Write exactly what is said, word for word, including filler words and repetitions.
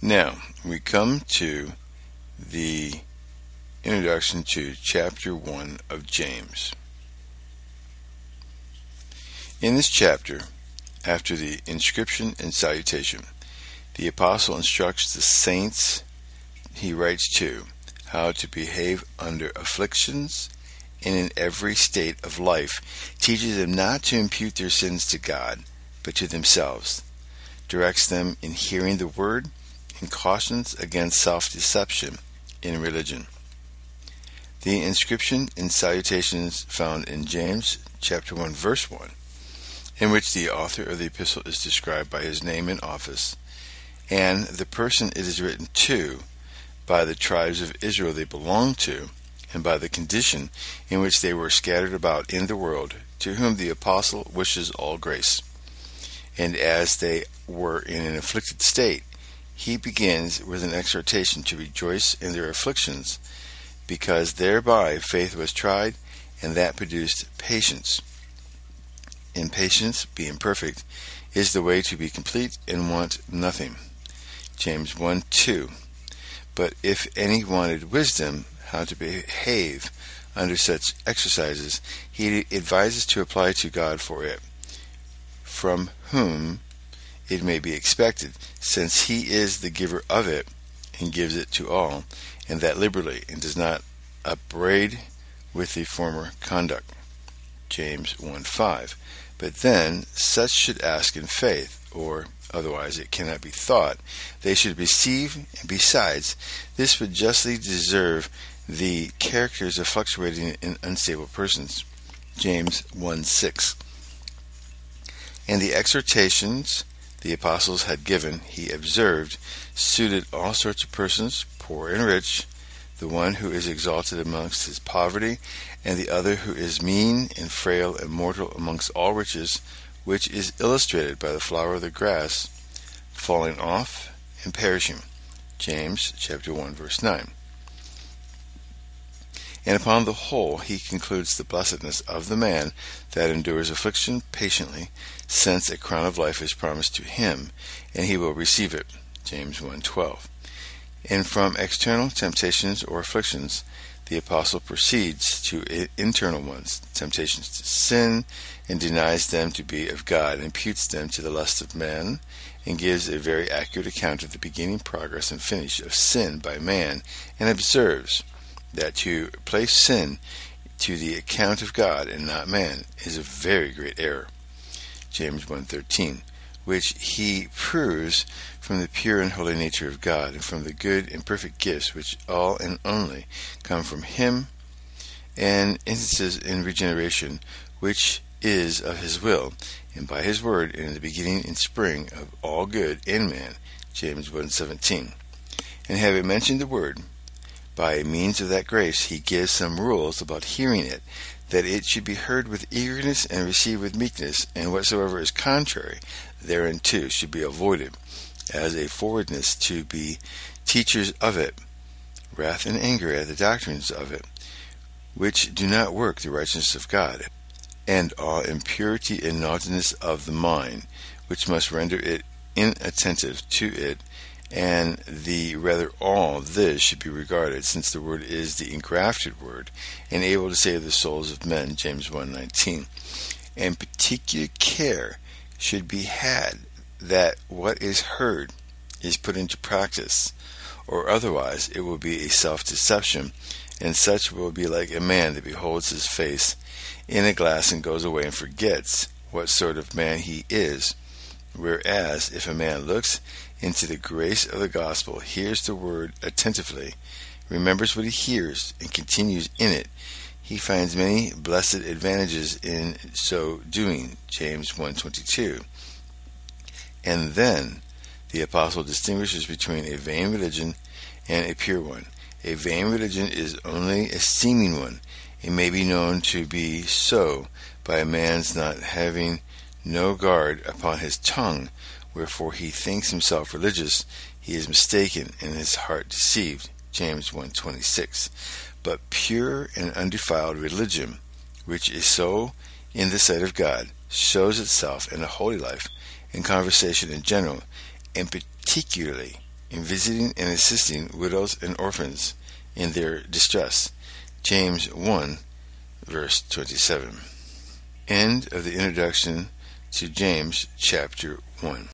Now, we come to the introduction to chapter one of James. In this chapter, after the inscription and salutation, the apostle instructs the saints he writes to how to behave under afflictions and in every state of life, teaches them not to impute their sins to God, but to themselves, directs them in hearing the word, and cautions against self-deception in religion. The inscription and salutations found in James chapter one verse one, in which the author of the epistle is described by his name and office, and the person it is written to by the tribes of Israel they belong to, and by the condition in which they were scattered about in the world, to whom the apostle wishes all grace. And as they were in an afflicted state, he begins with an exhortation to rejoice in their afflictions, because thereby faith was tried, and that produced patience. And patience, being perfect, is the way to be complete and want nothing. James one two. But if any wanted wisdom, how to behave under such exercises, he advises to apply to God for it, from whom it may be expected, since he is the giver of it, and gives it to all, and that liberally, and does not upbraid with the former conduct. James one five. But then such should ask in faith, or otherwise it cannot be thought they should receive, and besides, this would justly deserve the characters of fluctuating and unstable persons. James one six. And the exhortations the apostles had given, he observed, suited all sorts of persons, poor and rich, the one who is exalted amongst his poverty, and the other who is mean and frail and mortal amongst all riches, which is illustrated by the flower of the grass falling off and perishing. James chapter one verse nine. And upon the whole he concludes the blessedness of the man that endures affliction patiently, since a crown of life is promised to him, and he will receive it. James one twelve. And from external temptations or afflictions, the apostle proceeds to internal ones, temptations to sin, and denies them to be of God, imputes them to the lust of man, and gives a very accurate account of the beginning, progress, and finish of sin by man, and observes that to place sin to the account of God and not man is a very great error. James one thirteen, which he proves from the pure and holy nature of God, and from the good and perfect gifts which all and only come from him, and instances in regeneration, which is of his will, and by his word, in the beginning and spring of all good in man. James one seventeen. And having mentioned the word, by means of that grace he gives some rules about hearing it, that it should be heard with eagerness and received with meekness, and whatsoever is contrary thereunto should be avoided, as a forwardness to be teachers of it, wrath and anger at the doctrines of it, which do not work the righteousness of God, and all impurity and naughtiness of the mind, which must render it inattentive to it, and the rather all this should be regarded, since the word is the engrafted word, and able to save the souls of men. James one nineteen. And particular care should be had that what is heard is put into practice, or otherwise it will be a self-deception, and such will be like a man that beholds his face in a glass and goes away and forgets what sort of man he is. Whereas if a man looks into the grace of the gospel, hears the word attentively, remembers what he hears, and continues in it, he finds many blessed advantages in so doing. James one twenty-two. And then the apostle distinguishes between a vain religion and a pure one. A vain religion is only a seeming one. It may be known to be so by a man's not having no guard upon his tongue, wherefore he thinks himself religious. He is mistaken, and his heart deceived. James one twenty-six. But pure and undefiled religion, which is so in the sight of God, shows itself in a holy life, in conversation in general, and particularly in visiting and assisting widows and orphans in their distress. James one, verse twenty-seven. End of the introduction to James chapter one.